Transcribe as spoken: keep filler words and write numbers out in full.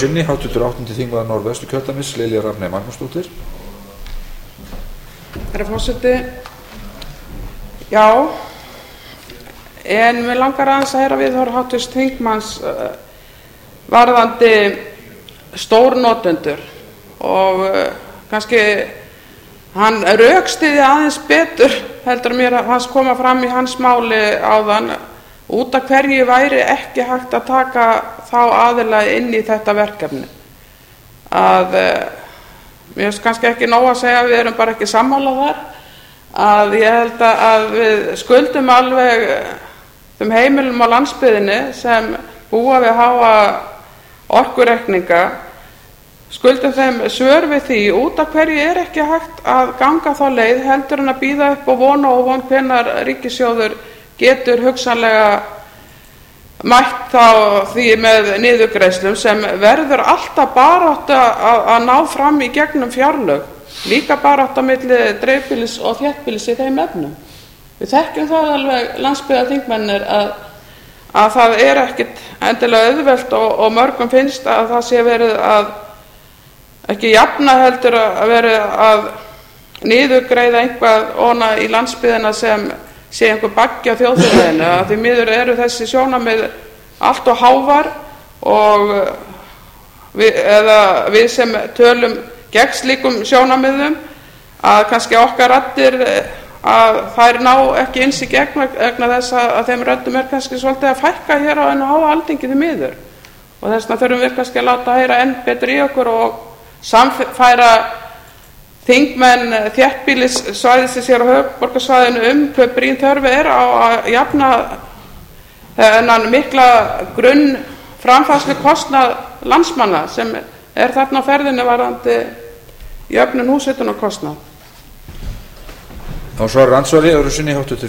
sinni háttvirtur áttundi þingmaður Norðvesturkjördæmis Lilja Rafney Magnúsdóttir. Herra forseti, já, en mig langar aðeins að heyra viðhorf háttvirts þingmanns uh, varðandi stórnotendur og uh, kannski hann rökstyðji aðeins betur heldur mér að hans koma fram í hans máli áðan út af hverju væri ekki hægt að taka þá aðila inn í þetta verkefni. Að uh, mér finnst kannski ekki nóg að segja að við erum bara ekki sammála þar, að ég held að við skuldum alveg þeim heimilum á landsbyggðinni sem búa við háa orkureikninga, skuldum þeim svör við því út af hverju er ekki hægt að ganga þá leið heldur en að bíða upp og vona og von hvenær ríkissjóður getur hugsanlega mætt þá því með niðurgreiðslum sem verður alltaf barátta að ná fram í gegnum fjárlög, líka barátta milli dreifbýlis og þéttbýlis í þeim efnum. Við þekkjum það alveg landsbyggðarþingmennir að, að það er ekkit endilega auðvelt og, og mörgum finnst að það sé verið að ekki jafna heldur að verið að niðurgreiða einhvað óna í landsbyggðina sem sé einhver baggi á þjóðfélaginu, að því miður eru þessi sjónarmið allt og hávar og við, eða við sem tölum gegn slíkum sjónarmiðum að kannski okkar raddir að þær ná ekki eins í gegn vegna þess að þeim röddum er kannski svolítið að fækka hér á einu háa alþingi því miður og þess vegna þurfum við kannski að láta heyra enn betur í okkur og samfæra þingmenn þéttbýlissvæðisins hér á höfuðborgarsvæðinu um hve brýn þörf er á að jafna þennan mikla grunn framfærslukostnað landsmanna sem er þarna á ferðinni varðandi jöfnun húshitunarkostnað. Þá svarar andsvari öðru sinni háttvirtur